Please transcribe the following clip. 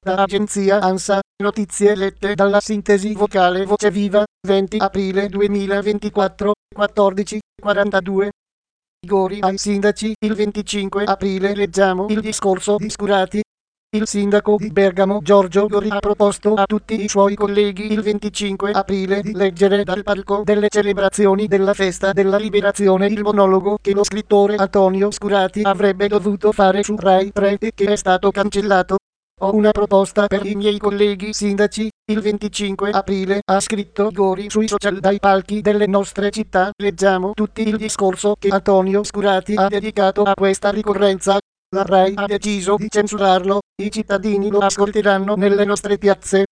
Da agenzia ANSA, notizie lette dalla sintesi vocale Voce Viva, 20 aprile 2024, 14:42. Rigori ai sindaci. Il 25 aprile leggiamo il discorso di Scurati. Il sindaco di Bergamo Giorgio Gori ha proposto a tutti i suoi colleghi il 25 aprile di leggere dal palco delle celebrazioni della festa della liberazione il monologo che lo scrittore Antonio Scurati avrebbe dovuto fare su Rai 3 e che è stato cancellato. Ho una proposta per i miei colleghi sindaci. Il 25 aprile ha scritto Gori sui social: dai palchi delle nostre città leggiamo tutti il discorso che Antonio Scurati ha dedicato a questa ricorrenza. La Rai ha deciso di censurarlo, i cittadini lo ascolteranno nelle nostre piazze.